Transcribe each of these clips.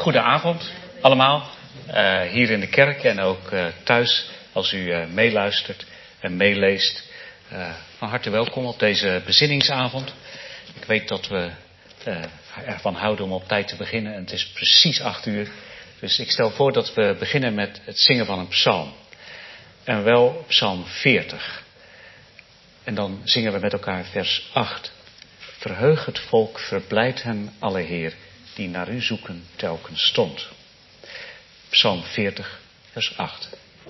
Goedenavond allemaal, hier in de kerk en ook thuis als u meeluistert en meeleest. Van harte welkom op deze bezinningsavond. Ik weet dat we ervan houden om op tijd te beginnen en het is precies 8:00. Dus ik stel voor dat we beginnen met het zingen van een psalm. En wel psalm 40. En dan zingen we met elkaar vers 8. Verheug het volk, verblijd hem alle Heer, die naar u zoeken telkens stond. Psalm 40, vers 8.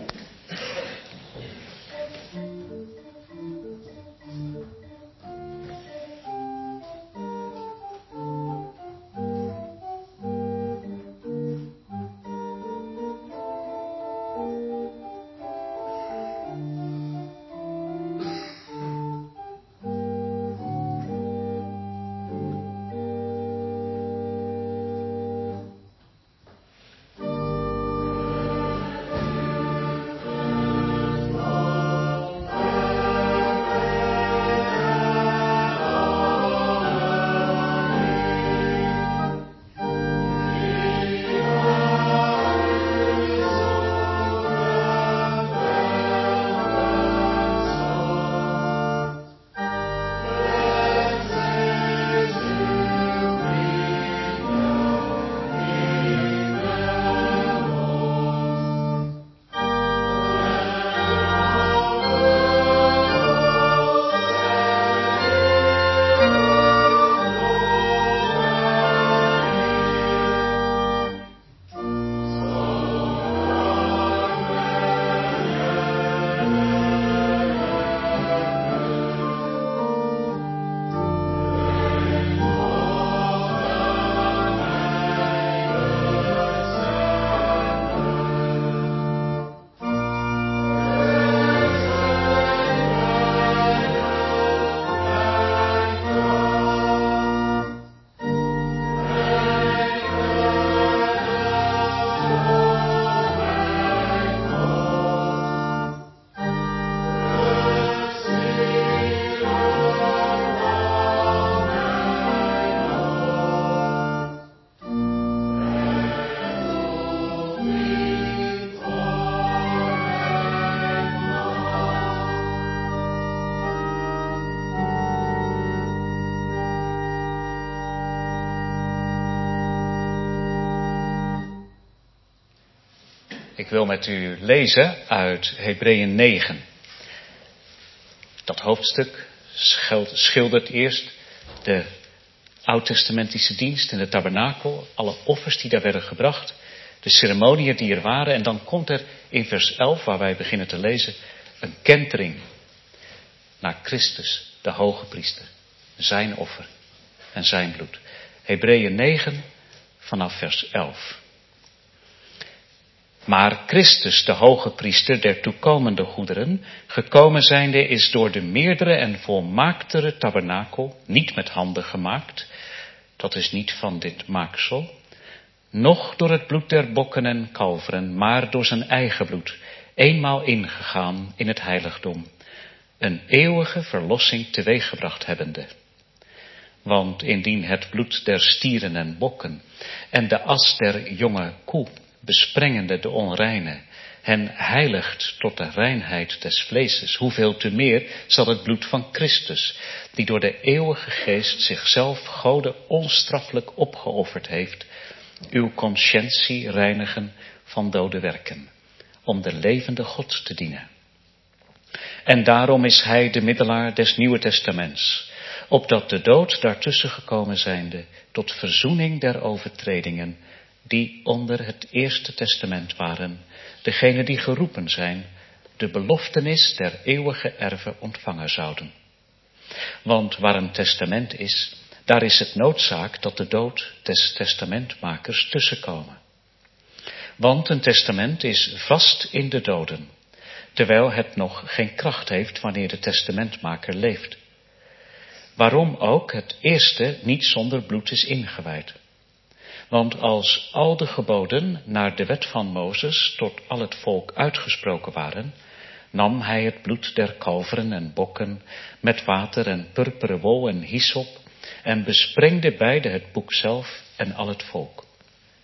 Ik wil met u lezen uit Hebreeën 9. Dat hoofdstuk schildert eerst de oud-testamentische dienst in de tabernakel, alle offers die daar werden gebracht, de ceremoniën die er waren. En dan komt er in vers 11, waar wij beginnen te lezen, een kentering naar Christus, de hoge priester, zijn offer en zijn bloed. Hebreeën 9 vanaf vers 11. Maar Christus, de hoge priester der toekomende goederen, gekomen zijnde, is door de meerdere en volmaaktere tabernakel, niet met handen gemaakt, dat is niet van dit maaksel, noch door het bloed der bokken en kalveren, maar door zijn eigen bloed, eenmaal ingegaan in het heiligdom, een eeuwige verlossing teweeggebracht hebbende. Want indien het bloed der stieren en bokken en de as der jonge koe, besprengende de onreine, hen heiligt tot de reinheid des vleeses, hoeveel te meer zal het bloed van Christus, die door de eeuwige geest zichzelf Gode onstraffelijk opgeofferd heeft, uw conscientie reinigen van dode werken, om de levende God te dienen. En daarom is hij de middelaar des Nieuwe Testaments, opdat de dood daartussen gekomen zijnde tot verzoening der overtredingen die onder het Eerste Testament waren, degene die geroepen zijn, de beloftenis der eeuwige erven ontvangen zouden. Want waar een testament is, daar is het noodzaak dat de dood des testamentmakers tussenkomen. Want een testament is vast in de doden, terwijl het nog geen kracht heeft wanneer de testamentmaker leeft. Waarom ook het eerste niet zonder bloed is ingewijd. Want als al de geboden naar de wet van Mozes tot al het volk uitgesproken waren, nam hij het bloed der kalveren en bokken met water en purperen wol en hyssop en besprengde beide het boek zelf en al het volk.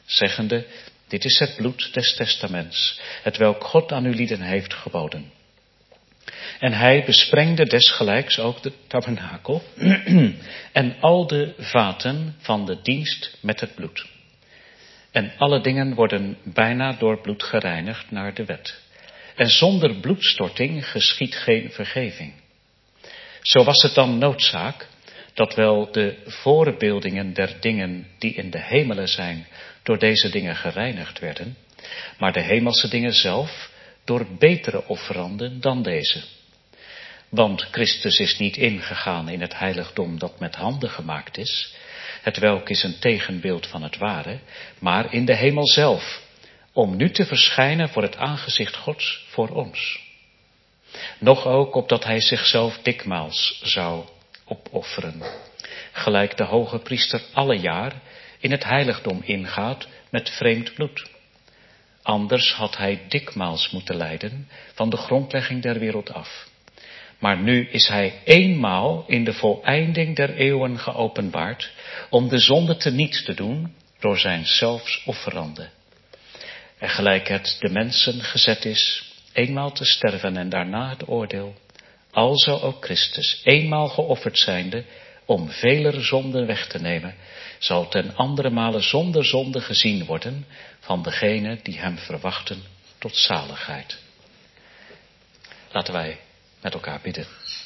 zeggende, dit is het bloed des testaments, hetwelk God aan uw lieden heeft geboden. En hij besprengde desgelijks ook de tabernakel en al de vaten van de dienst met het bloed. En alle dingen worden bijna door bloed gereinigd naar de wet. En zonder bloedstorting geschiedt geen vergeving. Zo was het dan noodzaak dat wel de voorbeeldingen der dingen die in de hemelen zijn door deze dingen gereinigd werden, maar de hemelse dingen zelf door betere offeranden dan deze. Want Christus is niet ingegaan in het heiligdom dat met handen gemaakt is, hetwelk is een tegenbeeld van het ware, maar in de hemel zelf, om nu te verschijnen voor het aangezicht Gods voor ons. Nog ook opdat hij zichzelf dikmaals zou opofferen, gelijk de hoge priester alle jaar in het heiligdom ingaat met vreemd bloed. Anders had hij dikmaals moeten lijden van de grondlegging der wereld af. Maar nu is hij eenmaal in de voleinding der eeuwen geopenbaard om de zonde teniet te doen door zijn zelfs offerande. En gelijk het de mensen gezet is eenmaal te sterven en daarna het oordeel, alzo ook Christus eenmaal geofferd zijnde om veler zonden weg te nemen, zal ten andere male zonder zonde gezien worden van degenen die hem verwachten tot zaligheid. Laten wij met elkaar bidden.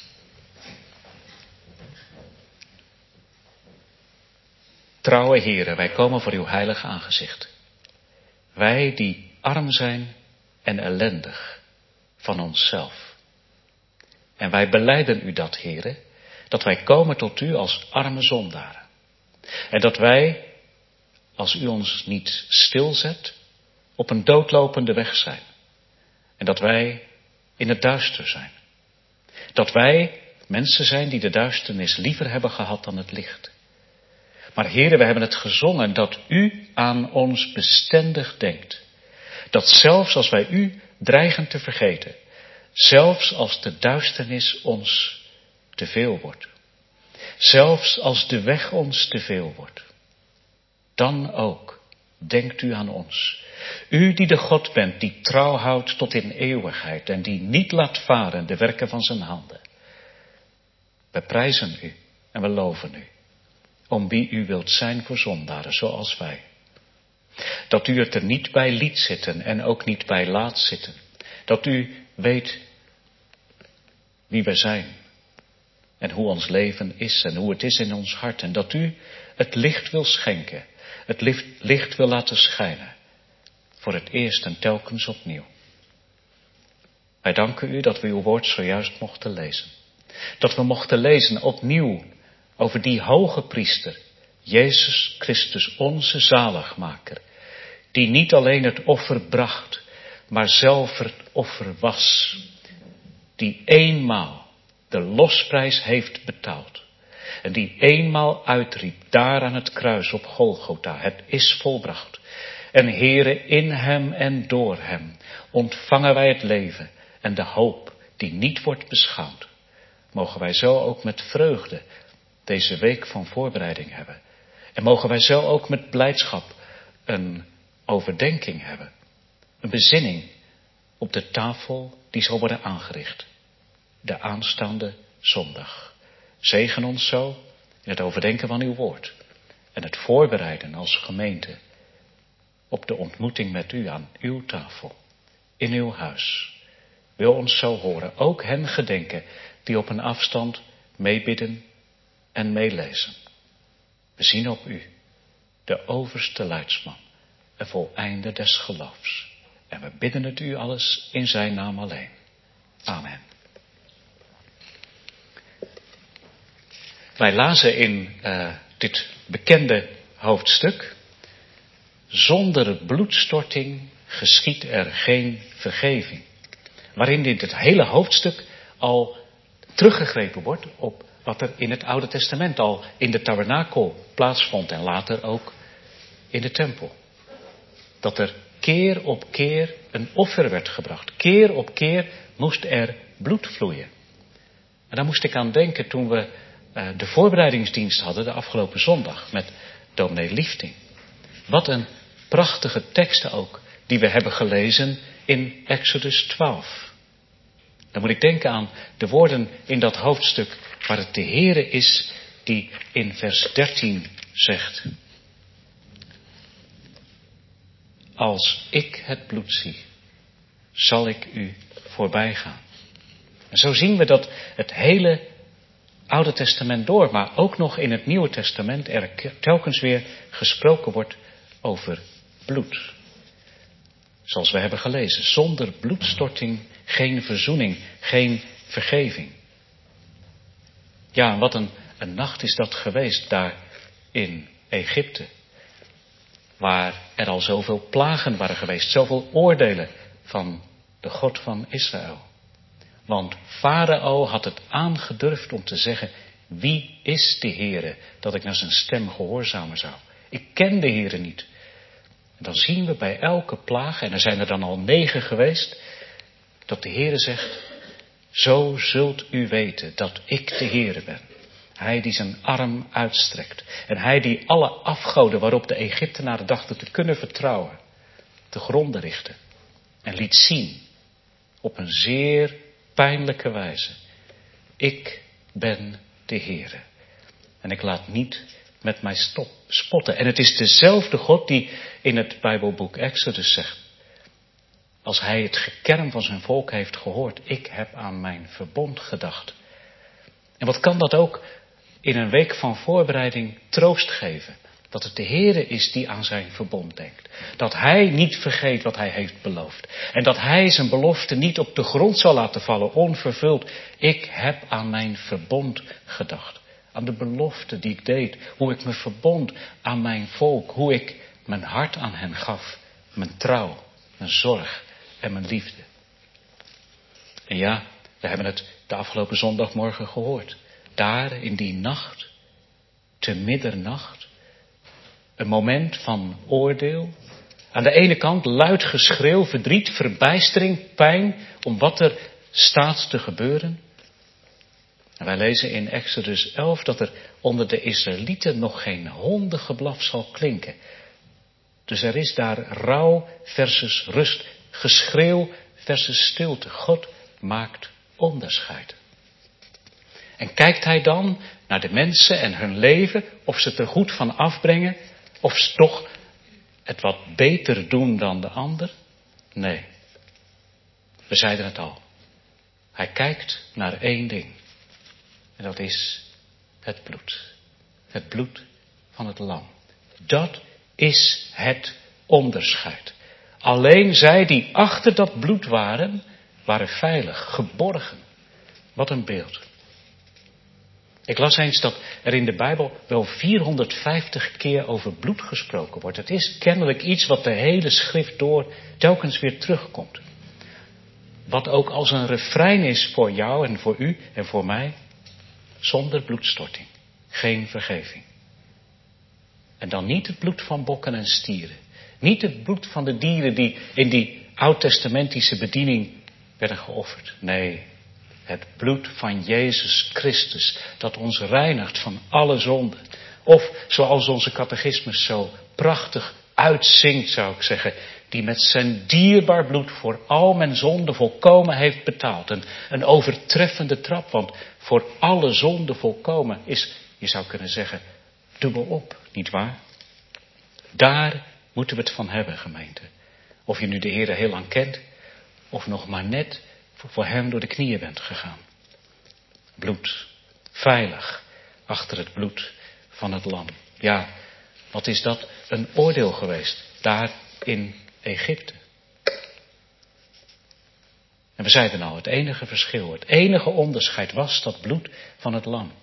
Trouwe Heere, wij komen voor uw heilig aangezicht. Wij die arm zijn en ellendig van onszelf. En wij belijden u dat, Heere, dat wij komen tot u als arme zondaren. En dat wij, als u ons niet stilzet, op een doodlopende weg zijn. En dat wij in het duister zijn. Dat wij mensen zijn die de duisternis liever hebben gehad dan het licht. Maar Heere, we hebben het gezongen dat u aan ons bestendig denkt. Dat zelfs als wij u dreigen te vergeten, zelfs als de duisternis ons te veel wordt, zelfs als de weg ons te veel wordt, dan ook denkt u aan ons. U die de God bent, die trouw houdt tot in eeuwigheid en die niet laat varen de werken van zijn handen. We prijzen u en we loven u, om wie u wilt zijn voor zondaren zoals wij. Dat u het er niet bij liet zitten en ook niet bij laat zitten. Dat u weet wie wij zijn en hoe ons leven is en hoe het is in ons hart. En dat u het licht wil schenken, het licht wil laten schijnen, voor het eerst en telkens opnieuw. Wij danken u dat we uw woord zojuist mochten lezen. Dat we mochten lezen opnieuw over die hoge priester, Jezus Christus, onze zaligmaker, die niet alleen het offer bracht, maar zelf het offer was, die eenmaal de losprijs heeft betaald en die eenmaal uitriep daar aan het kruis op Golgotha, het is volbracht. En Heere, in hem en door hem ontvangen wij het leven en de hoop die niet wordt beschouwd. Mogen wij zo ook met vreugde deze week van voorbereiding hebben. En mogen wij zo ook met blijdschap een overdenking hebben. Een bezinning op de tafel die zal worden aangericht. De aanstaande zondag. Zegen ons zo in het overdenken van uw woord. En het voorbereiden als gemeente op de ontmoeting met u aan uw tafel. In uw huis. Wil ons zo horen. Ook hen gedenken die op een afstand meebidden en meelezen. We zien op u, de overste leidsman en voleinder des geloofs. En we bidden het u alles in zijn naam alleen. Amen. Wij lazen in dit bekende hoofdstuk: zonder bloedstorting geschiedt er geen vergeving. Waarin in dit hele hoofdstuk al teruggegrepen wordt op wat er in het Oude Testament al in de tabernakel plaatsvond en later ook in de tempel. Dat er keer op keer een offer werd gebracht. Keer op keer moest er bloed vloeien. En daar moest ik aan denken toen we de voorbereidingsdienst hadden de afgelopen zondag met dominee Liefding. Wat een prachtige teksten ook, die we hebben gelezen in Exodus 12. Dan moet ik denken aan de woorden in dat hoofdstuk waar het de Heere is die in vers 13 zegt: als ik het bloed zie, zal ik u voorbij gaan. En zo zien we dat het hele Oude Testament door, maar ook nog in het Nieuwe Testament er telkens weer gesproken wordt over bloed. Zoals we hebben gelezen, zonder bloedstorting geen verzoening, geen vergeving. Ja, en wat een nacht is dat geweest daar in Egypte. Waar er al zoveel plagen waren geweest, zoveel oordelen van de God van Israël. Want Farao had het aangedurfd om te zeggen: wie is de Heere dat ik naar zijn stem gehoorzamen zou? Ik ken de Heere niet. En dan zien we bij elke plaag, en er zijn er dan al 9 geweest, dat de Heere zegt: zo zult u weten dat ik de Heere ben. Hij die zijn arm uitstrekt. En hij die alle afgoden waarop de Egyptenaren dachten te kunnen vertrouwen, te gronde richtte. En liet zien, op een zeer pijnlijke wijze: ik ben de Heere. En ik laat niet met mij spotten. En het is dezelfde God die in het Bijbelboek Exodus zegt: als hij het gekerm van zijn volk heeft gehoord, ik heb aan mijn verbond gedacht. En wat kan dat ook in een week van voorbereiding troost geven? Dat het de Heere is die aan zijn verbond denkt. Dat hij niet vergeet wat hij heeft beloofd. En dat hij zijn belofte niet op de grond zal laten vallen, onvervuld. Ik heb aan mijn verbond gedacht. Aan de belofte die ik deed. Hoe ik me verbond aan mijn volk. Hoe ik mijn hart aan hen gaf. Mijn trouw, mijn zorg en mijn liefde. En ja, we hebben het de afgelopen zondagmorgen gehoord. Daar in die nacht, te middernacht, een moment van oordeel. Aan de ene kant luid geschreeuw, verdriet, verbijstering, pijn om wat er staat te gebeuren. En wij lezen in Exodus 11 dat er onder de Israëlieten nog geen hondengeblaf zal klinken. Dus er is daar rouw versus rust, geschreeuw versus stilte. God maakt onderscheid. En kijkt hij dan naar de mensen en hun leven, of ze het er goed van afbrengen, of ze toch het wat beter doen dan de ander? Nee, we zeiden het al. Hij kijkt naar één ding. En dat is het bloed. Het bloed van het lam. Dat is het onderscheid. Alleen zij die achter dat bloed waren veilig, geborgen. Wat een beeld. Ik las eens dat er in de Bijbel wel 450 keer over bloed gesproken wordt. Het is kennelijk iets wat de hele schrift door telkens weer terugkomt. Wat ook als een refrein is voor jou en voor u en voor mij. Zonder bloedstorting, geen vergeving. En dan niet het bloed van bokken en stieren. Niet het bloed van de dieren die in die oud-testamentische bediening werden geofferd. Nee, het bloed van Jezus Christus, dat ons reinigt van alle zonden. Of, zoals onze catechismus zo prachtig uitzingt, zou ik zeggen, die met zijn dierbaar bloed voor al mijn zonden volkomen heeft betaald. Een overtreffende trap, want voor alle zonden volkomen is, je zou kunnen zeggen, dubbel op, nietwaar? Daar moeten we het van hebben, gemeente. Of je nu de Heere heel lang kent, of nog maar net voor hem door de knieën bent gegaan. Bloed, veilig, achter het bloed van het lam. Ja, wat is dat een oordeel geweest, daar in Egypte. En we zeiden al, het enige verschil, het enige onderscheid was dat bloed van het lam.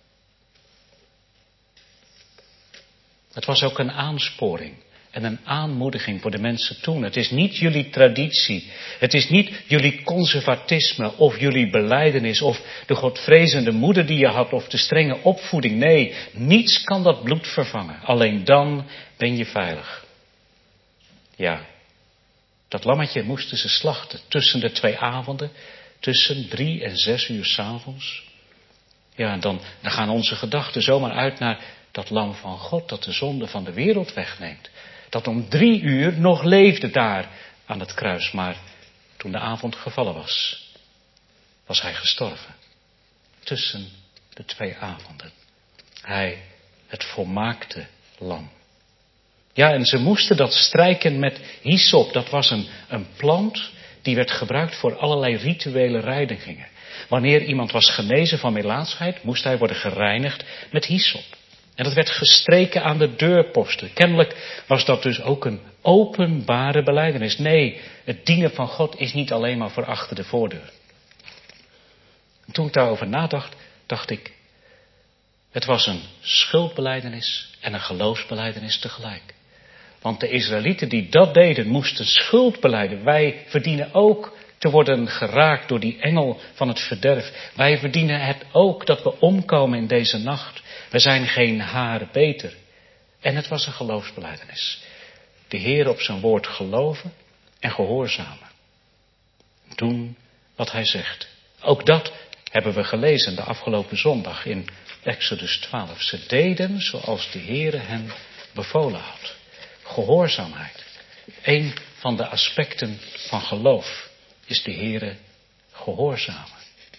Het was ook een aansporing en een aanmoediging voor de mensen toen. Het is niet jullie traditie, het is niet jullie conservatisme of jullie belijdenis of de godvrezende moeder die je had of de strenge opvoeding. Nee, niets kan dat bloed vervangen. Alleen dan ben je veilig. Ja, dat lammetje moesten ze slachten tussen de 2 avonden, tussen 3 en 6 uur 's avonds. Ja, en dan gaan onze gedachten zomaar uit naar dat lam van God dat de zonde van de wereld wegneemt. dat om 3 uur nog leefde daar aan het kruis. Maar toen de avond gevallen was, was hij gestorven. Tussen de 2 avonden. Hij, het volmaakte lam. Ja, en ze moesten dat strijken met hyssop. Dat was een plant die werd gebruikt voor allerlei rituele reinigingen. Wanneer iemand was genezen van melaatsheid, moest hij worden gereinigd met hyssop. En dat werd gestreken aan de deurposten. Kennelijk was dat dus ook een openbare belijdenis. Nee, het dienen van God is niet alleen maar voor achter de voordeur. En toen ik daarover nadacht, dacht ik, het was een schuldbelijdenis en een geloofsbelijdenis tegelijk. Want de Israëlieten die dat deden, moesten schuld belijden. Wij verdienen ook te worden geraakt door die engel van het verderf. Wij verdienen het ook dat we omkomen in deze nacht. We zijn geen haar beter. En het was een geloofsbelijdenis. De Heer op zijn woord geloven en gehoorzamen. Doen wat hij zegt. Ook dat hebben we gelezen de afgelopen zondag in Exodus 12. Ze deden zoals de Heer hen bevolen had. Gehoorzaamheid. Een van de aspecten van geloof is de Heere gehoorzamen.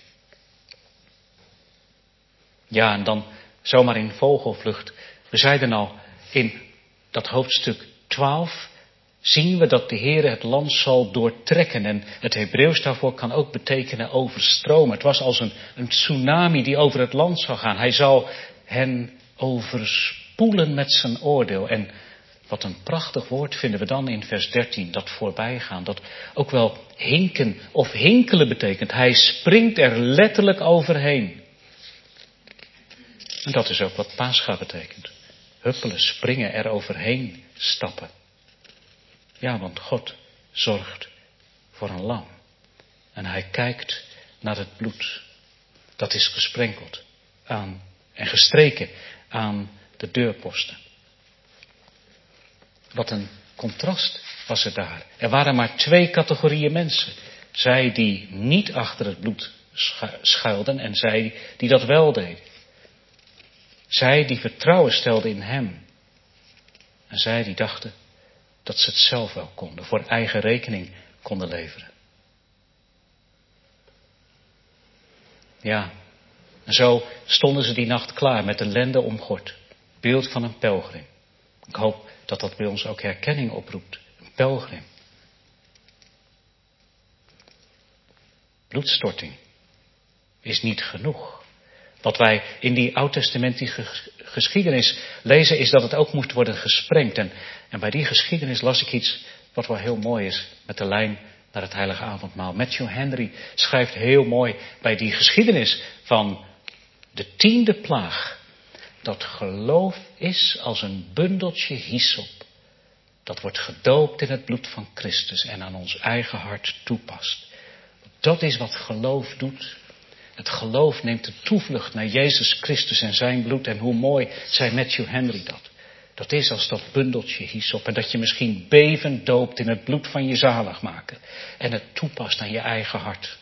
Ja, en dan zomaar in vogelvlucht. We zeiden al, in dat hoofdstuk 12 zien we dat de Heere het land zal doortrekken. En het Hebreeuws daarvoor kan ook betekenen overstromen. Het was als een tsunami die over het land zou gaan. Hij zal hen overspoelen met zijn oordeel. En wat een prachtig woord vinden we dan in vers 13, dat voorbijgaan. Dat ook wel hinken of hinkelen betekent. Hij springt er letterlijk overheen. En dat is ook wat Pascha betekent. Huppelen, springen, er overheen stappen. Ja, want God zorgt voor een lam. En hij kijkt naar het bloed. Dat is gesprenkeld aan en gestreken aan de deurposten. Wat een contrast was er daar. Er waren maar 2 categorieën mensen. Zij die niet achter het bloed schuilden en zij die dat wel deden. Zij die vertrouwen stelden in hem. En zij die dachten dat ze het zelf wel konden, voor eigen rekening konden leveren. Ja, en zo stonden ze die nacht klaar met een lende omgord. Beeld van een pelgrim. Ik hoop dat dat bij ons ook herkenning oproept. Een pelgrim. Bloedstorting is niet genoeg. Wat wij in die oud-testamentische geschiedenis lezen is dat het ook moest worden gesprengd. En bij die geschiedenis las ik iets wat wel heel mooi is met de lijn naar het heilige avondmaal. Matthew Henry schrijft heel mooi bij die geschiedenis van de 10e plaag. Dat geloof is als een bundeltje hyssop. Dat wordt gedoopt in het bloed van Christus en aan ons eigen hart toepast. Dat is wat geloof doet. Het geloof neemt de toevlucht naar Jezus Christus en zijn bloed. En hoe mooi zei Matthew Henry dat. Dat is als dat bundeltje hyssop. En dat je misschien bevend doopt in het bloed van je zaligmaker. En het toepast aan je eigen hart.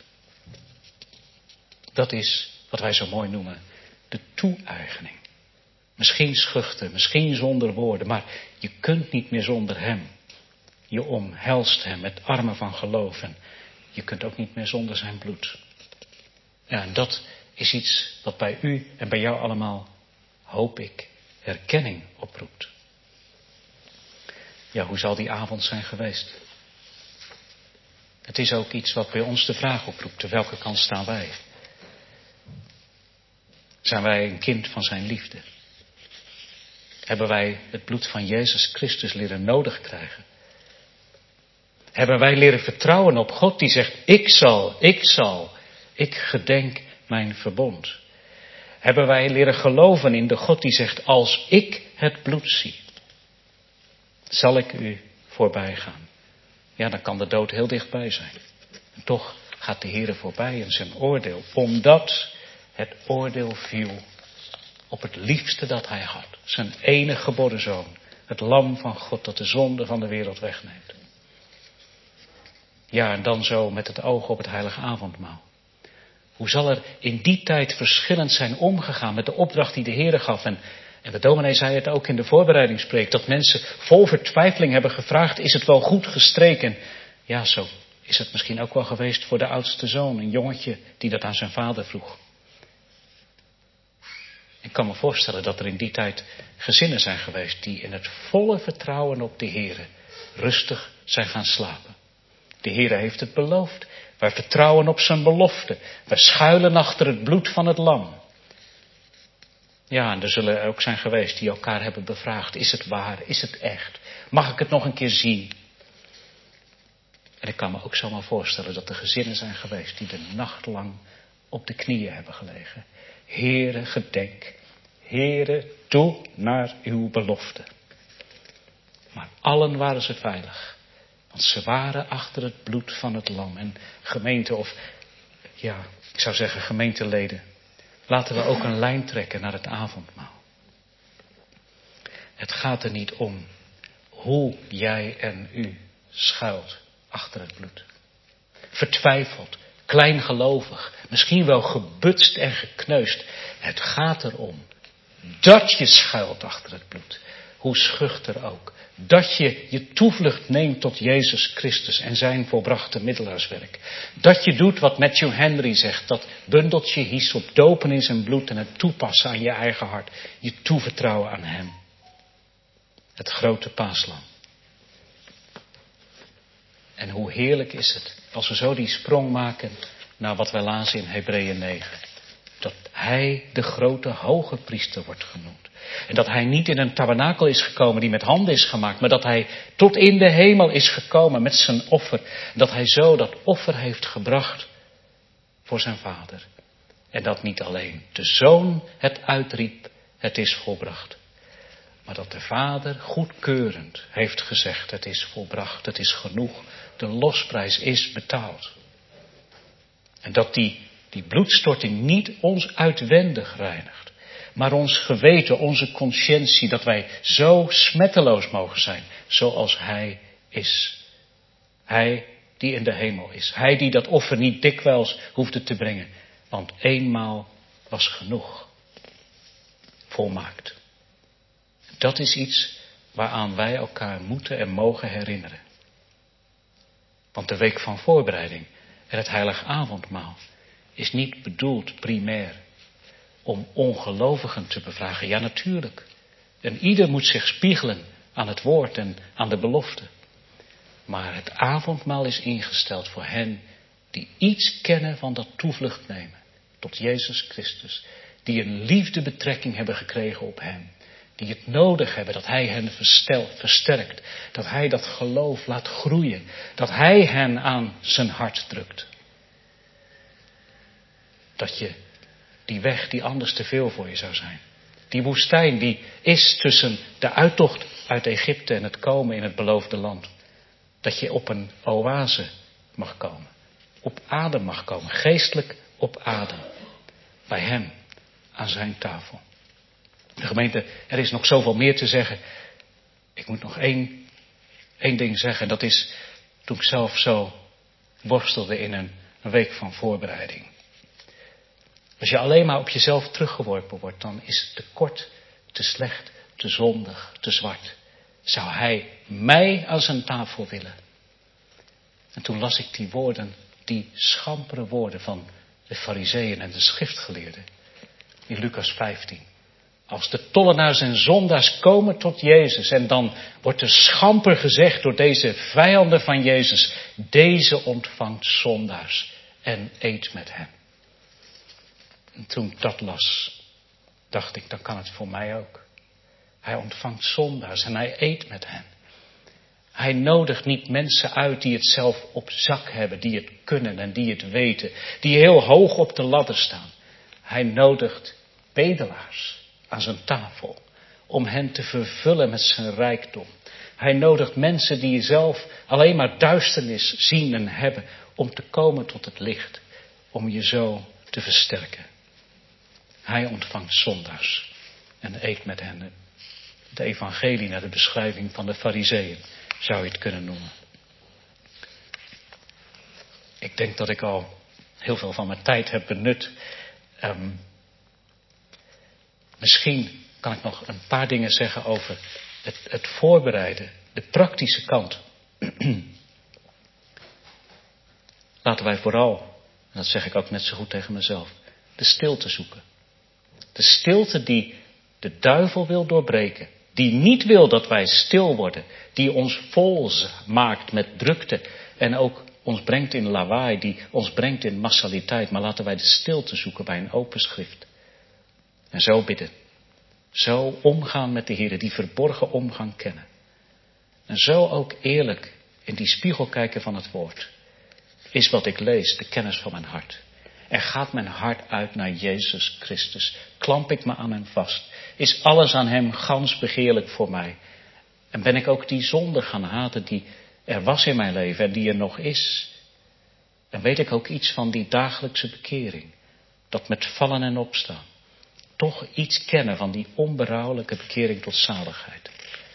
Dat is wat wij zo mooi noemen de toe-eigening. Misschien schuchter, misschien zonder woorden, maar je kunt niet meer zonder hem. Je omhelst hem met armen van geloof en je kunt ook niet meer zonder zijn bloed. Ja, en dat is iets wat bij u en bij jou allemaal, hoop ik, herkenning oproept. Ja, hoe zal die avond zijn geweest? Het is ook iets wat bij ons de vraag oproept, te welke kant staan wij? Zijn wij een kind van zijn liefde? Hebben wij het bloed van Jezus Christus leren nodig krijgen? Hebben wij leren vertrouwen op God die zegt, ik gedenk mijn verbond? Hebben wij leren geloven in de God die zegt, als ik het bloed zie, zal ik u voorbij gaan? Ja, dan kan de dood heel dichtbij zijn. En toch gaat de Heere voorbij in zijn oordeel, omdat het oordeel viel op het liefste dat hij had. Zijn enige geboren zoon. Het lam van God dat de zonde van de wereld wegneemt. Ja, en dan zo met het oog op het heilige avondmaal. Hoe zal er in die tijd verschillend zijn omgegaan met de opdracht die de Heere gaf? En En de dominee zei het ook in de voorbereidingspreek, dat mensen vol vertwijfeling hebben gevraagd, is het wel goed gestreken? Ja, zo is het misschien ook wel geweest voor de oudste zoon, een jongetje die dat aan zijn vader vroeg. Ik kan me voorstellen dat er in die tijd gezinnen zijn geweest die in het volle vertrouwen op de Heere rustig zijn gaan slapen. De Heere heeft het beloofd. Wij vertrouwen op zijn belofte. Wij schuilen achter het bloed van het lam. Ja, en er zullen er ook zijn geweest die elkaar hebben bevraagd. Is het waar? Is het echt? Mag ik het nog een keer zien? En ik kan me ook zomaar voorstellen dat er gezinnen zijn geweest die de nacht lang op de knieën hebben gelegen. Heere, gedenk. Heere, doe naar uw belofte. Maar allen waren ze veilig. Want ze waren achter het bloed van het lam. En gemeente of, ja, ik zou zeggen gemeenteleden. Laten we ook een lijn trekken naar het avondmaal. Het gaat er niet om hoe jij en u schuilt achter het bloed. Vertwijfeld, kleingelovig, misschien wel gebutst en gekneusd. Het gaat erom dat je schuilt achter het bloed. Hoe schuchter ook. Dat je je toevlucht neemt tot Jezus Christus en zijn volbrachte middelaarswerk. Dat je doet wat Matthew Henry zegt. Dat bundeltje hyssop, dopen in zijn bloed en het toepassen aan je eigen hart. Je toevertrouwen aan hem. Het grote paaslam. En hoe heerlijk is het als we zo die sprong maken naar wat wij lazen in Hebreeën 9. Dat hij de grote hoge priester wordt genoemd. En dat hij niet in een tabernakel is gekomen die met handen is gemaakt. Maar dat hij tot in de hemel is gekomen met zijn offer. Dat hij zo dat offer heeft gebracht voor zijn vader. En dat niet alleen de zoon het uitriep, het is volbracht. Maar dat de vader goedkeurend heeft gezegd, het is volbracht, het is genoeg. De losprijs is betaald. En dat die bloedstorting niet ons uitwendig reinigt. Maar ons geweten, onze conscientie, dat wij zo smetteloos mogen zijn, zoals hij is. Hij die in de hemel is. Hij die dat offer niet dikwijls hoefde te brengen. Want eenmaal was genoeg. Volmaakt. Dat is iets waaraan wij elkaar moeten en mogen herinneren. Want de week van voorbereiding en het heilige avondmaal is niet bedoeld primair om ongelovigen te bevragen. Ja, natuurlijk. En ieder moet zich spiegelen aan het woord en aan de belofte. Maar het avondmaal is ingesteld voor hen die iets kennen van dat toevlucht nemen tot Jezus Christus. Die een liefdebetrekking hebben gekregen op hem. Die het nodig hebben dat hij hen versterkt. Dat hij dat geloof laat groeien. Dat hij hen aan zijn hart drukt. Dat je die weg die anders te veel voor je zou zijn. Die woestijn die is tussen de uittocht uit Egypte en het komen in het beloofde land. Dat je op een oase mag komen. Op adem mag komen. Geestelijk op adem. Bij hem. Aan zijn tafel. De gemeente, er is nog zoveel meer te zeggen. Ik moet nog één ding zeggen. Dat is toen ik zelf zo worstelde in een week van voorbereiding. Als je alleen maar op jezelf teruggeworpen wordt, dan is het te kort, te slecht, te zondig, te zwart. Zou hij mij aan zijn tafel willen? En toen las ik die woorden, die schampere woorden van de Farizeeën en de schriftgeleerden. In Lucas 15. Als de tollenaars en zondaars komen tot Jezus en dan wordt er schamper gezegd door deze vijanden van Jezus. Deze ontvangt zondaars en eet met hen. En toen ik dat las, dacht ik, dan kan het voor mij ook. Hij ontvangt zondaars en hij eet met hen. Hij nodigt niet mensen uit die het zelf op zak hebben, die het kunnen en die het weten, die heel hoog op de ladder staan. Hij nodigt bedelaars aan zijn tafel om hen te vervullen met zijn rijkdom. Hij nodigt mensen die zelf alleen maar duisternis zien en hebben om te komen tot het licht, om je zo te versterken. Hij ontvangt zondaars en eet met hen. Het evangelie naar de beschrijving van de Farizeeën zou je het kunnen noemen. Ik denk dat ik al heel veel van mijn tijd heb benut. Misschien kan ik nog een paar dingen zeggen over het voorbereiden, de praktische kant. Laten wij vooral, en dat zeg ik ook net zo goed tegen mezelf, de stilte zoeken. De stilte die de duivel wil doorbreken. Die niet wil dat wij stil worden. Die ons vol maakt met drukte. En ook ons brengt in lawaai. Die ons brengt in massaliteit. Maar laten wij de stilte zoeken bij een open schrift. En zo bidden. Zo omgaan met de Heer. Die verborgen omgang kennen. En zo ook eerlijk in die spiegel kijken van het woord. Is wat ik lees de kennis van mijn hart. En gaat mijn hart uit naar Jezus Christus. Klamp ik me aan hem vast. Is alles aan hem gans begeerlijk voor mij. En ben ik ook die zonde gaan haten die er was in mijn leven en die er nog is. En weet ik ook iets van die dagelijkse bekering. Dat met vallen en opstaan. Toch iets kennen van die onberouwelijke bekering tot zaligheid.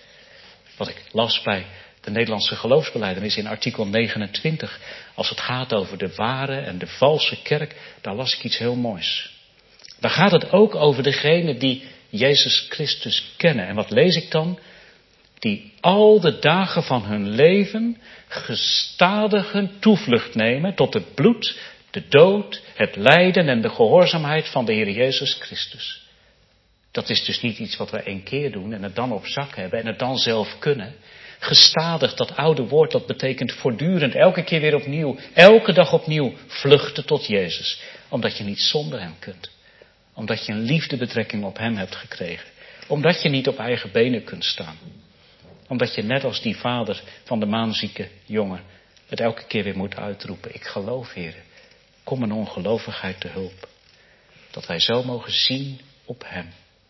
Wat ik las bij de Nederlandse geloofsbelijdenis in artikel 29. Als het gaat over de ware en de valse kerk. Daar las ik iets heel moois. Daar gaat het ook over degenen die Jezus Christus kennen. En wat lees ik dan? Die al de dagen van hun leven gestadig hun toevlucht nemen tot het bloed, de dood, het lijden en de gehoorzaamheid van de Heer Jezus Christus. Dat is dus niet iets wat we 1 keer doen en het dan op zak hebben en het dan zelf kunnen. Gestadig, dat oude woord, dat betekent voortdurend, elke keer weer opnieuw, elke dag opnieuw vluchten tot Jezus. Omdat je niet zonder hem kunt. Omdat je een liefdebetrekking op hem hebt gekregen. Omdat je niet op eigen benen kunt staan. Omdat je net als die vader van de maanzieke jongen het elke keer weer moet uitroepen. Ik geloof, Heer, kom mijn ongelovigheid te hulp. Dat wij zo mogen zien op hem.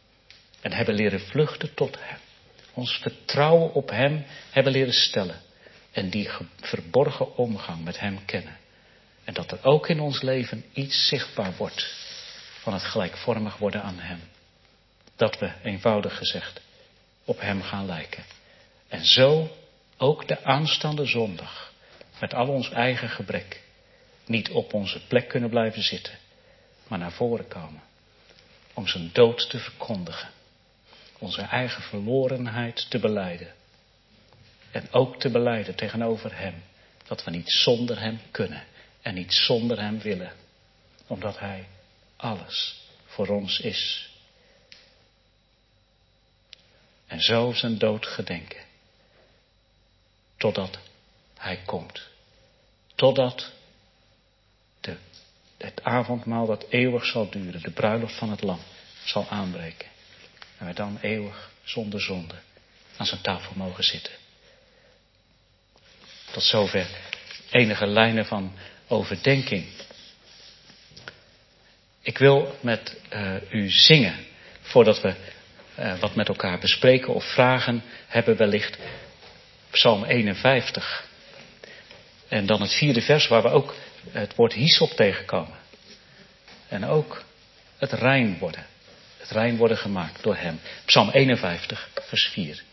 En hebben leren vluchten tot hem. Ons vertrouwen op hem hebben leren stellen. En die verborgen omgang met hem kennen. En dat er ook in ons leven iets zichtbaar wordt van het gelijkvormig worden aan hem. Dat we, eenvoudig gezegd, op hem gaan lijken. En zo ook de aanstaande zondag, met al ons eigen gebrek, niet op onze plek kunnen blijven zitten, maar naar voren komen. Om zijn dood te verkondigen. Onze eigen verlorenheid te belijden. En ook te belijden tegenover hem. Dat we niet zonder hem kunnen. En niet zonder hem willen. Omdat hij alles voor ons is. En zo zijn dood gedenken. Totdat hij komt. Totdat het avondmaal dat eeuwig zal duren. De bruiloft van het lam zal aanbreken. En wij dan eeuwig zonder zonde aan zijn tafel mogen zitten. Tot zover enige lijnen van overdenking. Ik wil met u zingen, voordat we wat met elkaar bespreken of vragen hebben wellicht. Psalm 51. En dan het 4e vers waar we ook het woord hyssop tegenkomen. En ook het rein worden. Het rein worden gemaakt door hem. Psalm 51, vers 4.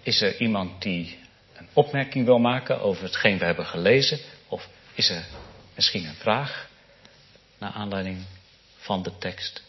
Is er iemand die een opmerking wil maken over hetgeen we hebben gelezen? Of is er misschien een vraag naar aanleiding van de tekst?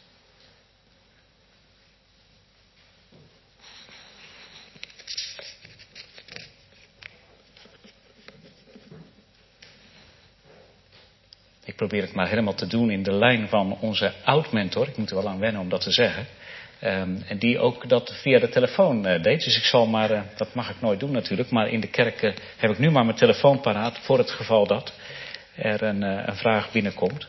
Ik probeer het maar helemaal te doen in de lijn van onze oud-mentor. Ik moet er wel aan wennen om dat te zeggen. En die ook dat via de telefoon deed. Dus ik zal maar, dat mag ik nooit doen natuurlijk. Maar in de kerk heb ik nu maar mijn telefoon paraat. Voor het geval dat er een vraag binnenkomt.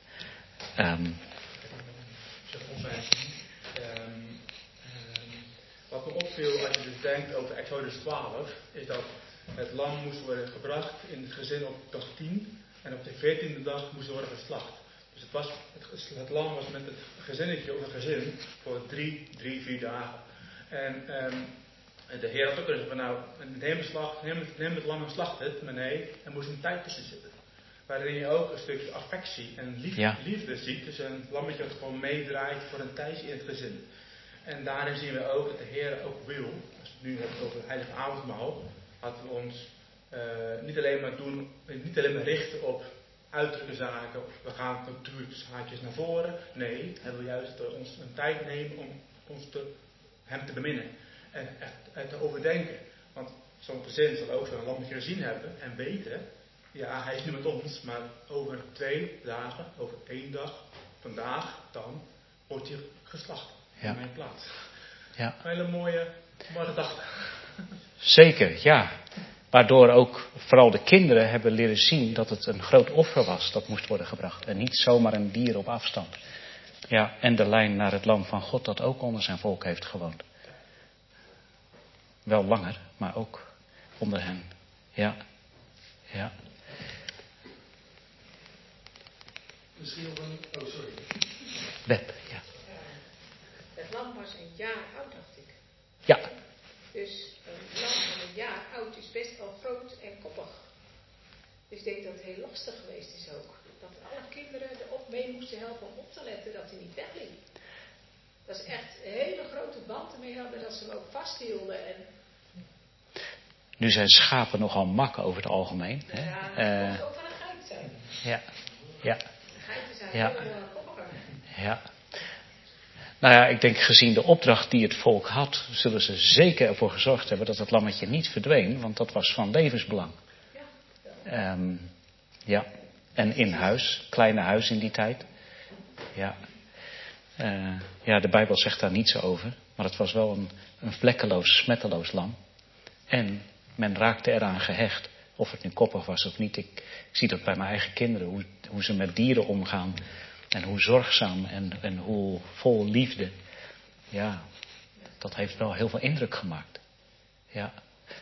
Wat me opviel als je dus denkt over Exodus 12. Is dat het lam moest worden gebracht in het gezin op dag 10. En op de 14e dag moest worden geslacht. Dus het lam was met het gezinnetje of een gezin voor 4 dagen. En de Heer had ook gezegd van nou, neem het lam en slacht het. Maar nee, er moest een tijd tussen zitten. Waarin je ook een stukje affectie en liefde ziet. Dus een lammetje dat gewoon meedraait voor een tijdje in het gezin. En daarin zien we ook dat de Heer ook wil. Als we het nu hebben over het heilige avondmaal. Dat we ons niet alleen maar richten op uiterlijke zaken. Of we gaan natuurlijk haakjes naar voren. Nee, hij wil juist ons een tijd nemen om hem te beminnen. En echt te overdenken. Want zo'n gezin zal ook zo'n lammetje gezien hebben. En weten, ja, hij is nu met ons. Maar over 2 dagen, over 1 dag, vandaag dan, wordt hij geslacht. Ja. In mijn plaats. Ja. Een hele mooie gedachte. Zeker, ja. Waardoor ook vooral de kinderen hebben leren zien dat het een groot offer was dat moest worden gebracht. En niet zomaar een dier op afstand. Ja, en de lijn naar het lam van God dat ook onder zijn volk heeft gewoond. Wel langer, maar ook onder hen. Ja, ja. Misschien nog een... Oh, sorry. Web, ja. Het lam was een jaar oud, dacht ik. Ja. Dus een lam van een jaar oud is best wel groot en koppig. Dus ik denk dat het heel lastig geweest is ook. Dat alle kinderen erop mee moesten helpen om op te letten dat hij niet wegliep. Dat is echt een hele grote band ermee hadden dat ze hem ook vasthielden. En... Nu zijn schapen nogal mak over het algemeen. Hè? Ja, dat kan ook van een geit zijn. Ja, ja. Geiten zijn heel koppiger. Ja. Nou ja, ik denk gezien de opdracht die het volk had, zullen ze zeker ervoor gezorgd hebben dat het lammetje niet verdween, want dat was van levensbelang. Ja. En in huis, kleine huis in die tijd. Ja. Ja, de Bijbel zegt daar niets over, maar het was wel een vlekkeloos, smetteloos lam. En men raakte eraan gehecht, of het nu koppig was of niet. Ik zie dat bij mijn eigen kinderen, hoe ze met dieren omgaan. En hoe zorgzaam en hoe vol liefde. Ja, dat heeft wel heel veel indruk gemaakt. Ja.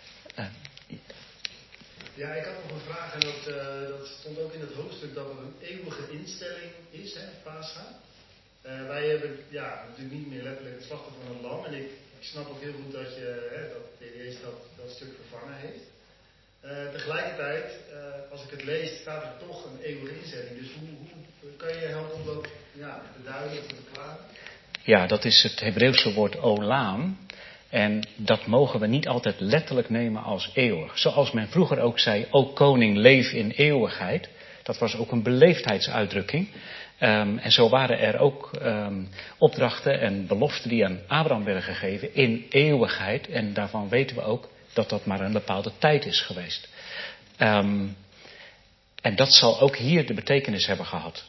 Ja, ik had nog een vraag en dat stond ook in het hoofdstuk dat er een eeuwige instelling is, hè, Pascha. Wij hebben natuurlijk niet meer letterlijk het slachten van een lam. En ik snap ook heel goed dat dat de Heer Jezus dat stuk vervangen heeft. Tegelijkertijd, als ik het lees, staat er toch een eeuwige inzetting. Dus hoe kan je helpen om dat te duiden of te verklaren? Ja, dat is het Hebreeuwse woord olam. En dat mogen we niet altijd letterlijk nemen als eeuwig. Zoals men vroeger ook zei, o koning, leef in eeuwigheid. Dat was ook een beleefdheidsuitdrukking. En zo waren er ook opdrachten en beloften die aan Abraham werden gegeven in eeuwigheid. En daarvan weten we ook dat dat maar een bepaalde tijd is geweest. En dat zal ook hier de betekenis hebben gehad.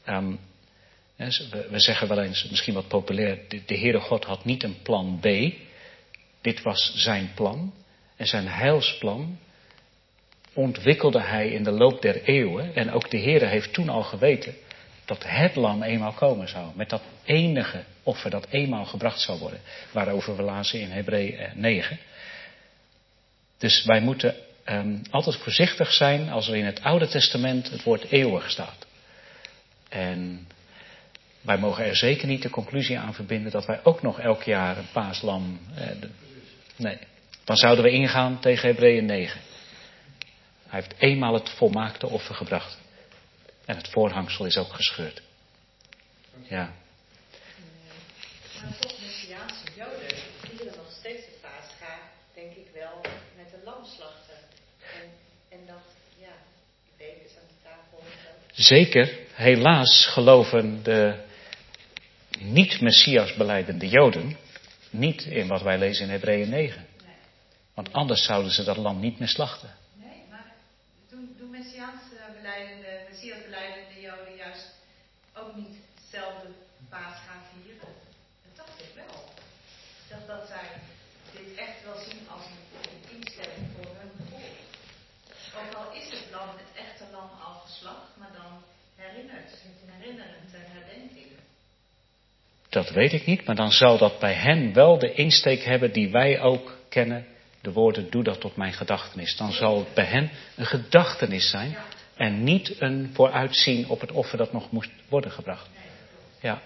We zeggen wel eens, misschien wat populair, de Heere God had niet een plan B. Dit was zijn plan. En zijn heilsplan ontwikkelde hij in de loop der eeuwen. En ook de Heere heeft toen al geweten dat het lam eenmaal komen zou. Met dat enige offer dat eenmaal gebracht zou worden. Waarover we lazen in Hebreeën 9. Dus wij moeten altijd voorzichtig zijn als er in het Oude Testament het woord eeuwig staat. En wij mogen er zeker niet de conclusie aan verbinden dat wij ook nog elk jaar een paaslam... Nee, dan zouden we ingaan tegen Hebreeën 9. Hij heeft eenmaal het volmaakte offer gebracht. En het voorhangsel is ook gescheurd. Ja. Maar toch Messiaanse Joden vieren nog steeds de Pascha denk ik wel met een lam slachten. En dat, ja, bekers aan de tafel. Zeker, helaas geloven de niet-Messias belijdende Joden niet in wat wij lezen in Hebreeën 9. Nee. Want anders zouden ze dat lam niet meer slachten. Nee, maar doen Messias belijdende Joden juist ook niet hetzelfde paas gaan vieren? Dat dacht ik wel. Dat zij dit echt wel zien als een instelling voor hun volk. Ook al is het lam, het echte lam al geslacht, maar dan herinnerend en herdenking. Dat weet ik niet, maar dan zal dat bij hen wel de insteek hebben die wij ook kennen. De woorden, doe dat tot mijn gedachtenis. Dan zal het bij hen een gedachtenis zijn en niet een vooruitzien op het offer dat nog moest worden gebracht. Ja.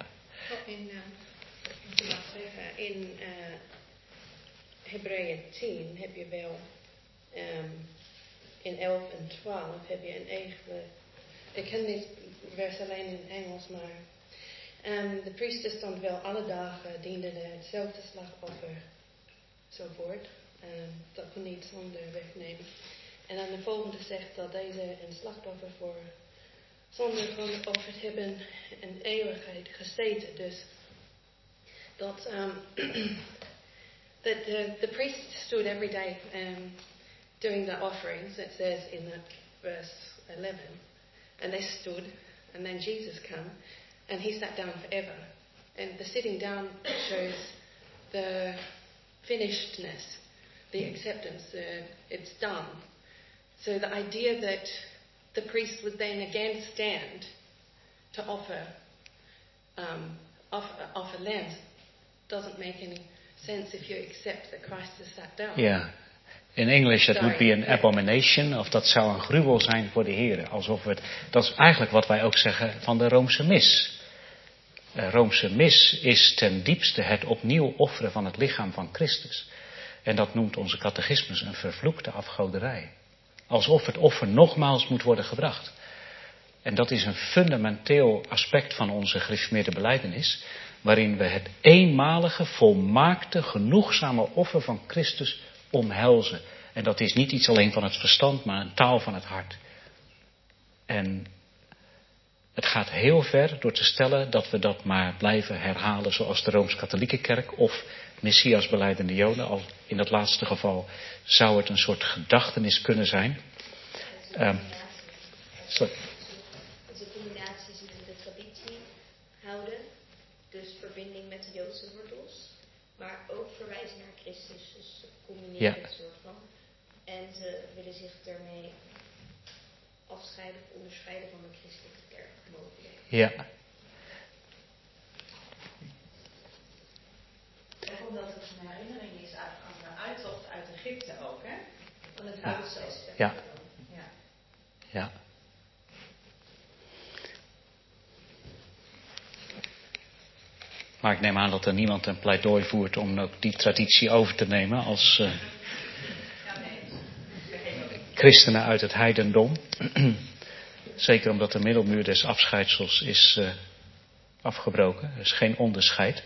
In Hebreeën 10 heb je wel, in 11 en 12 heb je een enkele, ik ken dit vers alleen in het Engels, maar de priester stond wel alle dagen, diende hetzelfde slagoffer, zovoort. Dat kon niet zonde wegnemen. En dan de volgende zegt dat deze een slachtoffer voor zonde geofferd hebben en eeuwigheid gezeten. Dus dat the priest stood every day doing the offerings. It says in that verse 11, and they stood, and then Jesus came, and he sat down forever. And the sitting down shows the finishedness, the acceptance, it's done. So the idea that the priest would then again stand to offer lambs doesn't make any sense if you accept that Christ has sat down. Yeah. In English that would be an abomination, of dat zou een gruwel zijn voor de Heer. Alsof dat is eigenlijk wat wij ook zeggen van de Roomse mis. De Roomse mis is ten diepste het opnieuw offeren van het lichaam van Christus. En dat noemt onze catechismus een vervloekte afgoderij. Alsof het offer nogmaals moet worden gebracht. En dat is een fundamenteel aspect van onze gereformeerde belijdenis, waarin we het eenmalige, volmaakte, genoegzame offer van Christus omhelzen. En dat is niet iets alleen van het verstand, maar een taal van het hart. En het gaat heel ver door te stellen dat we dat maar blijven herhalen zoals de Rooms-Katholieke Kerk of Messias belijdende Joden. Al in dat laatste geval zou het een soort gedachtenis kunnen zijn. Sorry. Als een combinatie is de traditie houden, dus verbinding met de Joodse wortels, maar ook verwijzen naar Christus, dus ze combineren het soort van. En ze willen zich daarmee afscheiden of onderscheiden van de christelijke kerk mogelijk. Ja. Ook omdat het een herinnering is aan de uittocht uit Egypte ook, hè? Van het Joodse aspect. Ja. Ja. Maar ik neem aan dat er niemand een pleidooi voert om ook die traditie over te nemen als christenen uit het heidendom. Zeker omdat de middelmuur des afscheidsels is afgebroken. Er is geen onderscheid.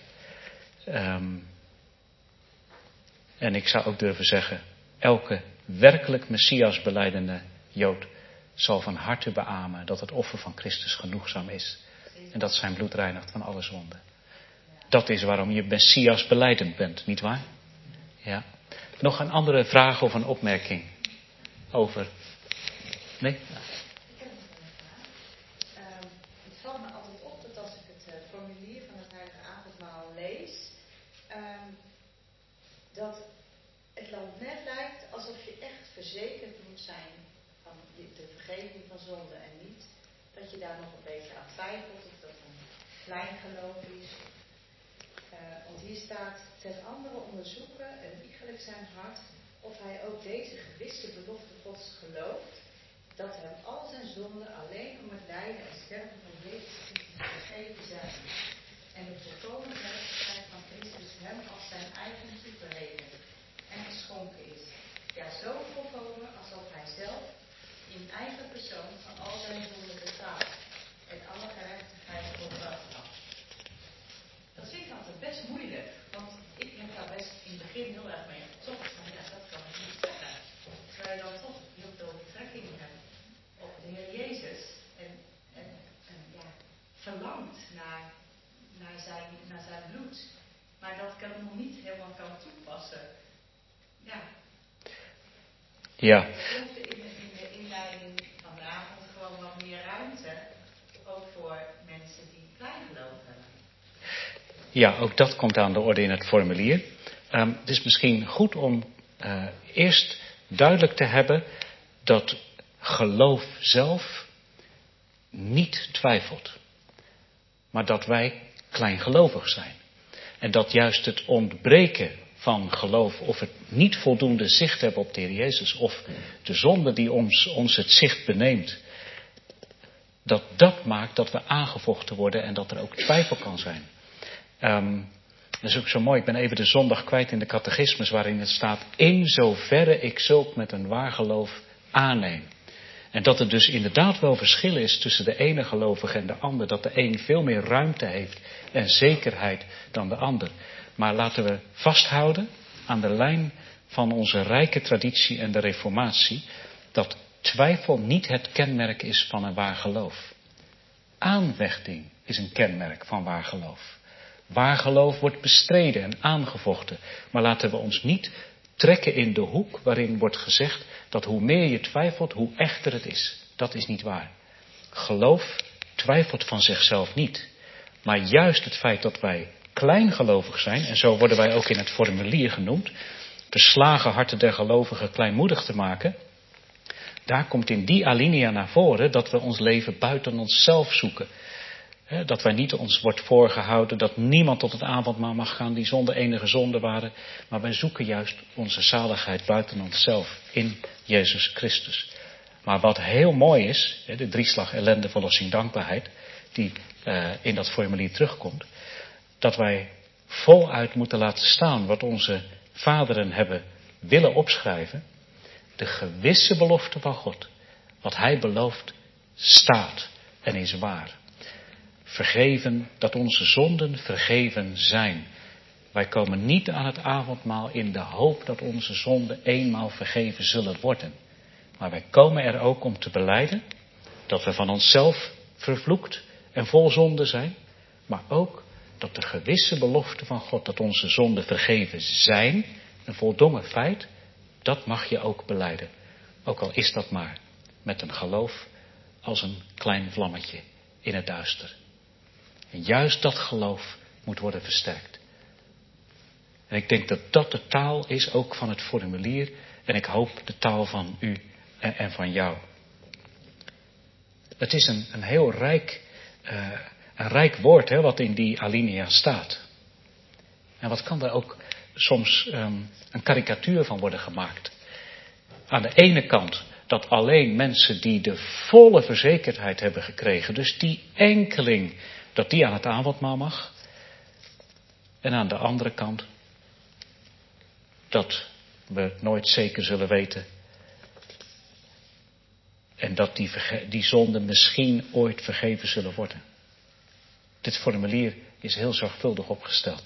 En ik zou ook durven zeggen, elke werkelijk Messias belijdende Jood zal van harte beamen dat het offer van Christus genoegzaam is. En dat zijn bloed reinigt van alle zonde. Dat is waarom je Messias belijdend bent, nietwaar? Ja. Nog een andere vraag of een opmerking over? Nee? Ik heb nog een vraag. Het valt me altijd op dat als ik het formulier van het Heilige Avondmaal lees, dat het dan net lijkt alsof je echt verzekerd moet zijn van de vergeving van zonde en niet dat je daar nog een beetje aan twijfelt of dat een klein geloof is. Want hier staat, ten andere onderzoeken en iegelijk zijn hart of hij ook deze gewisse belofte Gods gelooft, dat hem al zijn zonden alleen om het lijden en sterven van Jezus vergeven zijn. En de volkomen gerechtigheid van Christus hem als zijn eigen toeverheven en geschonken is. Ja, zo volkomen alsof hij zelf in eigen persoon van al zijn zonden betaald en alle gerechtigheid volbracht had. Dat vind ik altijd best moeilijk, want ik heb daar best in het begin heel erg mee gezocht. Maar ja, dat zijn bloed. Maar dat ik het nog niet helemaal kan toepassen. Ja. Ja. Ik geloofde in de inleiding van de avond gewoon wat meer ruimte. Ook voor mensen die klein geloof hebben. Ja, ook dat komt aan de orde in het formulier. Het is misschien goed om eerst duidelijk te hebben dat geloof zelf niet twijfelt. Maar dat wij kleingelovig zijn. En dat juist het ontbreken van geloof, of het niet voldoende zicht hebben op de Heer Jezus, of de zonde die ons het zicht beneemt, dat maakt dat we aangevochten worden en dat er ook twijfel kan zijn. Dat is ook zo mooi, ik ben even de zondag kwijt in de catechismus waarin het staat, in zoverre ik zulk met een waar geloof aanneem. En dat er dus inderdaad wel verschil is tussen de ene gelovige en de ander. Dat de een veel meer ruimte heeft en zekerheid dan de ander. Maar laten we vasthouden aan de lijn van onze rijke traditie en de reformatie. Dat twijfel niet het kenmerk is van een waar geloof. Aanvechting is een kenmerk van waar geloof. Waar geloof wordt bestreden en aangevochten. Maar laten we ons niet trekken in de hoek waarin wordt gezegd dat hoe meer je twijfelt, hoe echter het is. Dat is niet waar. Geloof twijfelt van zichzelf niet. Maar juist het feit dat wij kleingelovig zijn, en zo worden wij ook in het formulier genoemd, beslagen harten der gelovigen kleinmoedig te maken, daar komt in die alinea naar voren dat we ons leven buiten onszelf zoeken. Dat wij niet ons wordt voorgehouden, dat niemand tot het avondmaal mag gaan die zonder enige zonde waren. Maar wij zoeken juist onze zaligheid buiten onszelf, in Jezus Christus. Maar wat heel mooi is, de drieslag ellende, verlossing, dankbaarheid, die in dat formulier terugkomt. Dat wij voluit moeten laten staan wat onze vaderen hebben willen opschrijven. De gewisse belofte van God. Wat Hij belooft, staat en is waar. Vergeven, dat onze zonden vergeven zijn. Wij komen niet aan het avondmaal in de hoop dat onze zonden eenmaal vergeven zullen worden. Maar wij komen er ook om te belijden dat we van onszelf vervloekt en vol zonde zijn. Maar ook dat de gewisse belofte van God dat onze zonden vergeven zijn, een voldongen feit, dat mag je ook belijden. Ook al is dat maar met een geloof als een klein vlammetje in het duister. En juist dat geloof moet worden versterkt. En ik denk dat dat de taal is ook van het formulier. En ik hoop de taal van u en van jou. Het is een heel rijk woord wat in die alinea staat. En wat kan daar ook soms een karikatuur van worden gemaakt. Aan de ene kant dat alleen mensen die de volle verzekerdheid hebben gekregen, dus die enkeling, dat die aan het avondmaal mag. En aan de andere kant dat we nooit zeker zullen weten. En dat die zonden misschien ooit vergeven zullen worden. Dit formulier is heel zorgvuldig opgesteld.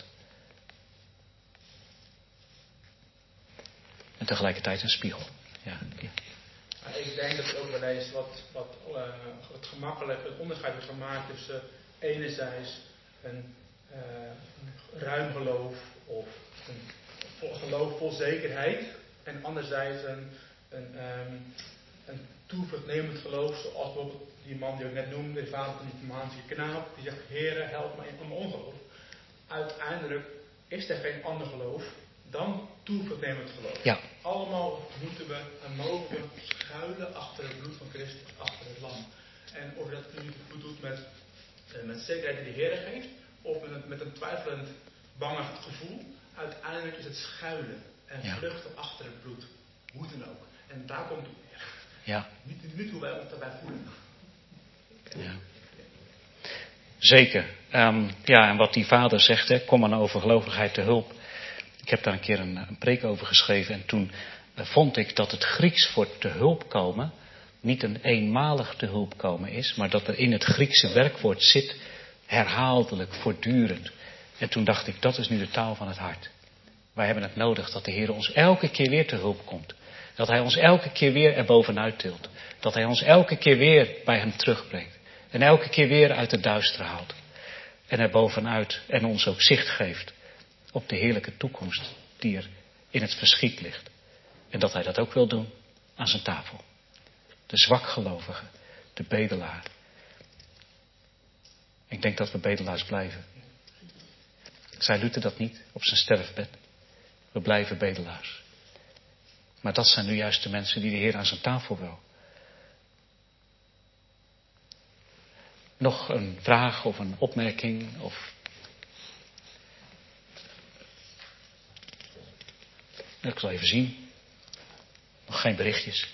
En tegelijkertijd een spiegel. Ja. Ik denk dat het ook wel eens wat gemakkelijk een onderscheid wordt gemaakt tussen enerzijds een ruim geloof of een geloof vol zekerheid en anderzijds een toevluchtnemend geloof, zoals bijvoorbeeld die man die ik net noemde, de vader van die Germaanse knaap, die zegt: Heere, help mij in mijn ongeloof. Uiteindelijk is er geen ander geloof dan toevluchtnemend geloof. Ja. Allemaal moeten we en mogen we schuilen achter het bloed van Christus, achter het lam. En of je dat nu doet met zekerheid die de Heer geeft, of met een twijfelend, bangig gevoel, uiteindelijk is het schuilen en vluchten achter het bloed. Hoe dan ook. En daar komt het neer. Ja. Niet hoe wij ons daarbij voelen. Ja. Zeker. En wat die vader zegt, kom aan overgelovigheid te hulp. Ik heb daar een keer een preek over geschreven en toen vond ik dat het Grieks voor te hulp komen niet een eenmalig te hulp komen is, maar dat er in het Griekse werkwoord zit herhaaldelijk, voortdurend. En toen dacht ik, dat is nu de taal van het hart. Wij hebben het nodig dat de Heer ons elke keer weer te hulp komt. Dat Hij ons elke keer weer erbovenuit tilt. Dat Hij ons elke keer weer bij Hem terugbrengt. En elke keer weer uit het duister haalt. En er bovenuit en ons ook zicht geeft op de heerlijke toekomst die er in het verschiet ligt. En dat hij dat ook wil doen aan zijn tafel. De zwakgelovige, de bedelaar. Ik denk dat we bedelaars blijven. Zei Luther dat niet op zijn sterfbed? We blijven bedelaars. Maar dat zijn nu juist de mensen die de Heer aan zijn tafel wil. Nog een vraag of een opmerking? Of... Ik zal even zien. Nog geen berichtjes.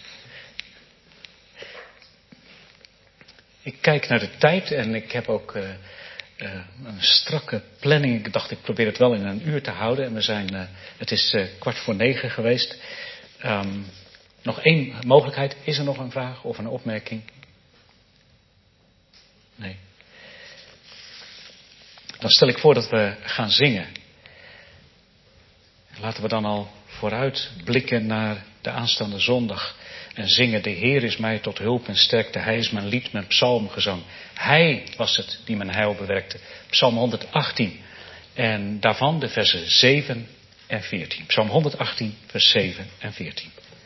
Ik kijk naar de tijd en ik heb ook een strakke planning. Ik dacht, ik probeer het wel in een uur te houden. En we zijn, het is 8:45 geweest. Nog één mogelijkheid. Is er nog een vraag of een opmerking? Nee. Dan stel ik voor dat we gaan zingen. Laten we dan al vooruit blikken naar de aanstaande zondag. En zingen, de Heer is mij tot hulp en sterkte. Hij is mijn lied, mijn psalmgezang. Hij was het die mijn heil bewerkte. Psalm 118. En daarvan de versen 7 en 14. Psalm 118, vers 7 en 14.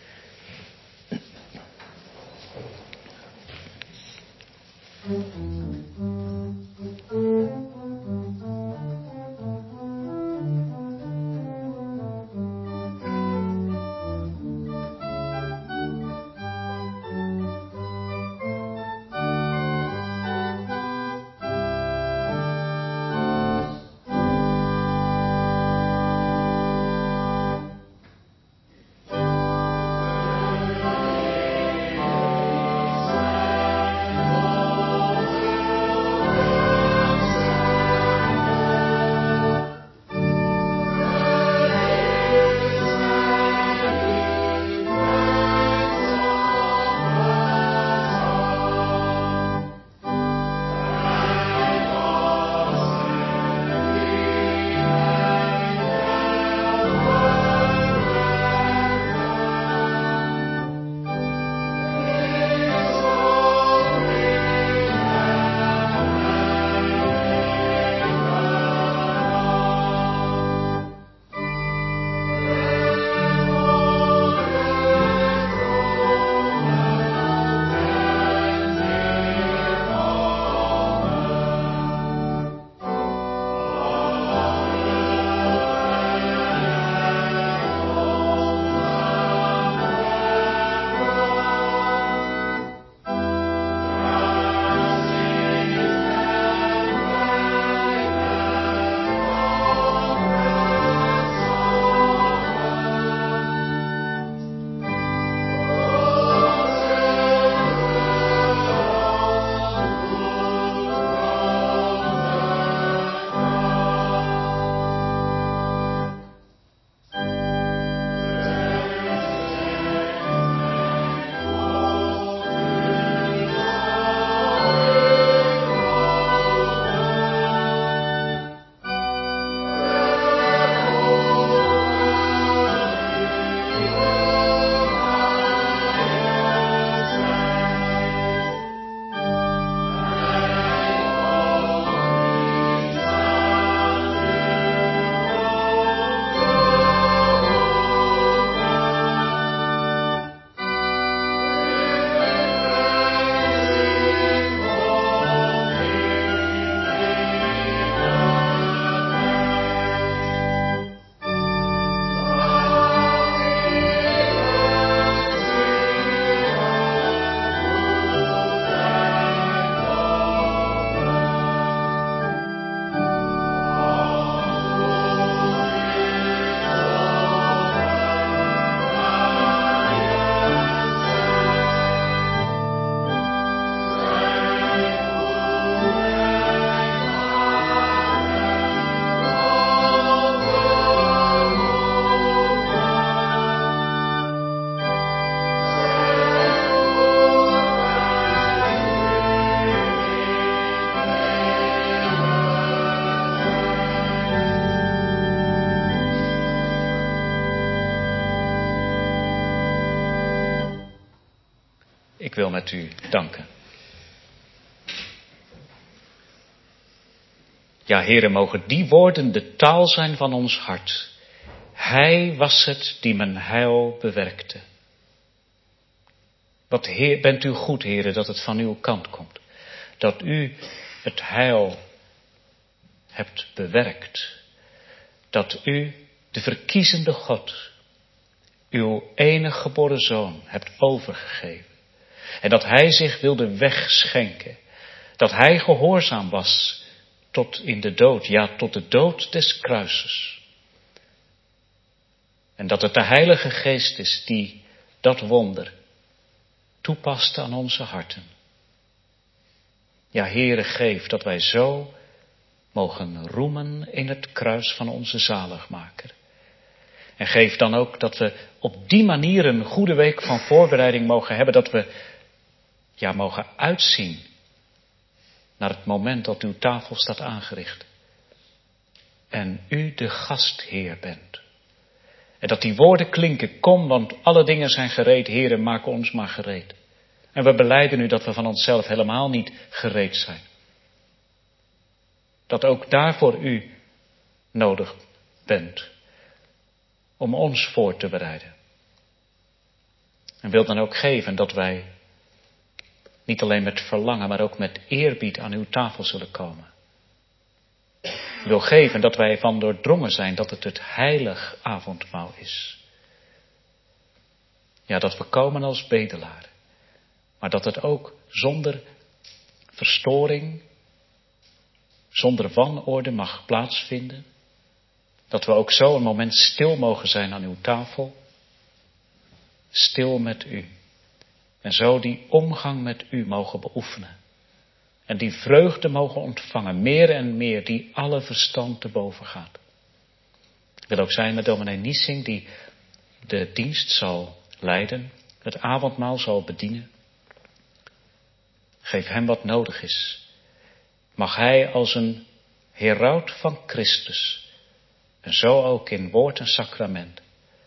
Ik wil met u danken. Ja, Heere, mogen die woorden de taal zijn van ons hart. Hij was het die mijn heil bewerkte. Wat bent u goed, Heere, dat het van uw kant komt. Dat u het heil hebt bewerkt. Dat u, de verkiezende God, uw enige geboren zoon hebt overgegeven. En dat hij zich wilde wegschenken. Dat hij gehoorzaam was tot in de dood, ja, tot de dood des kruises. En dat het de Heilige Geest is die dat wonder toepast aan onze harten. Ja, Heere, geef dat wij zo mogen roemen in het kruis van onze zaligmaker. En geef dan ook dat we op die manier een goede week van voorbereiding mogen hebben, dat we mogen uitzien naar het moment dat uw tafel staat aangericht. En u de gastheer bent. En dat die woorden klinken, kom, want alle dingen zijn gereed, Heere, maak ons maar gereed. En we belijden u dat we van onszelf helemaal niet gereed zijn. Dat ook daarvoor u nodig bent om ons voor te bereiden. En wil dan ook geven dat wij niet alleen met verlangen, maar ook met eerbied aan uw tafel zullen komen. U wil geven dat wij van doordrongen zijn dat het heilig avondmaal is. Ja, dat we komen als bedelaren. Maar dat het ook zonder verstoring, zonder wanorde mag plaatsvinden. Dat we ook zo een moment stil mogen zijn aan uw tafel. Stil met u. En zo die omgang met u mogen beoefenen. En die vreugde mogen ontvangen, meer en meer, die alle verstand te boven gaat. Ik wil ook zijn met dominee Niesing, die de dienst zal leiden, het avondmaal zal bedienen. Geef hem wat nodig is. Mag hij als een heraut van Christus, en zo ook in woord en sacrament,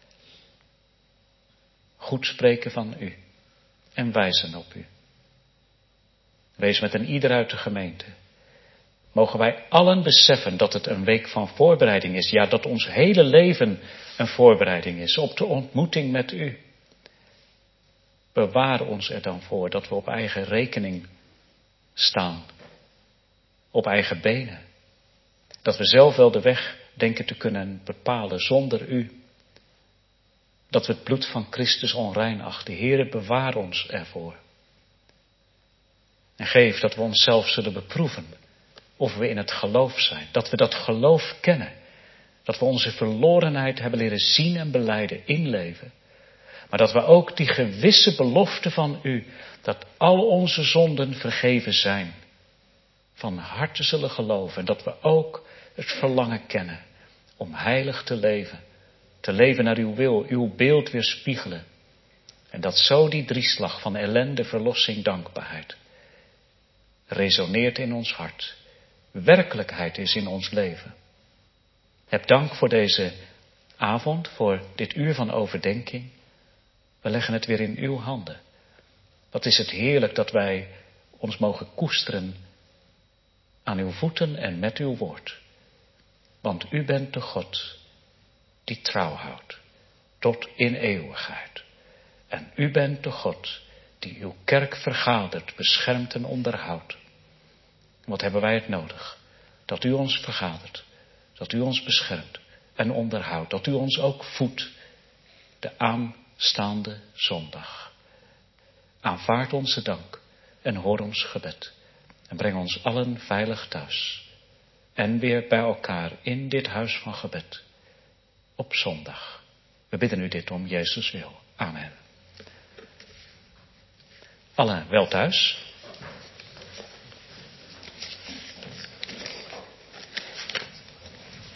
goed spreken van u en wijzen op u. Wees met een ieder uit de gemeente. Mogen wij allen beseffen dat het een week van voorbereiding is. Ja, dat ons hele leven een voorbereiding is op de ontmoeting met u. Bewaar ons er dan voor dat we op eigen rekening staan. Op eigen benen. Dat we zelf wel de weg denken te kunnen bepalen zonder u. Dat we het bloed van Christus onrein achten. Heere, bewaar ons ervoor. En geef dat we onszelf zullen beproeven of we in het geloof zijn. Dat we dat geloof kennen. Dat we onze verlorenheid hebben leren zien en belijden, inleven. Maar dat we ook die gewisse belofte van u, dat al onze zonden vergeven zijn, van harte zullen geloven. En dat we ook het verlangen kennen om heilig te leven naar uw wil, uw beeld weerspiegelen. En dat zo die drieslag van ellende, verlossing, dankbaarheid resoneert in ons hart, werkelijkheid is in ons leven. Heb dank voor deze avond, voor dit uur van overdenking. We leggen het weer in uw handen. Wat is het heerlijk dat wij ons mogen koesteren aan uw voeten en met uw woord. Want u bent de God die trouw houdt tot in eeuwigheid. En u bent de God die uw kerk vergadert, beschermt en onderhoudt. Wat hebben wij het nodig? Dat u ons vergadert, dat u ons beschermt en onderhoudt, dat u ons ook voedt de aanstaande zondag. Aanvaard onze dank en hoor ons gebed en breng ons allen veilig thuis en weer bij elkaar in dit huis van gebed op zondag. We bidden u dit om Jezus wil. Amen. Allen wel thuis.